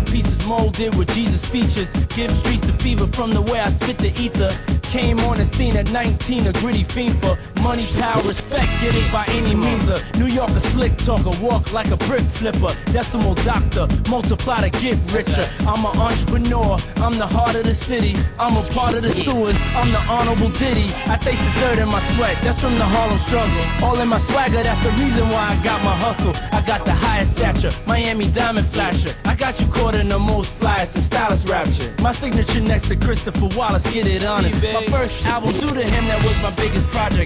Masterpieces molded with Jesus features. Give streets the fever from the way I spit the ether. Came on the scene at 19, a gritty fiend for money, power, respect, get it by any means. A New Yorker slick talker, walk like a brick flipper. Decimal doctor, multiply to get richer. I'm an entrepreneur, I'm the heart of the city. I'm a part of the sewers, I'm the honorable Diddy. I taste the dirt in my sweat, that's from the Harlem struggle. All in my swagger, that's the reason why I got my hustle. I got the highest stature, Miami diamond flasher. I got you caught in the most flyest and stylist rapture. My signature next to Christopher Wallace, get it honest. My first album, due to him, that was my biggest project.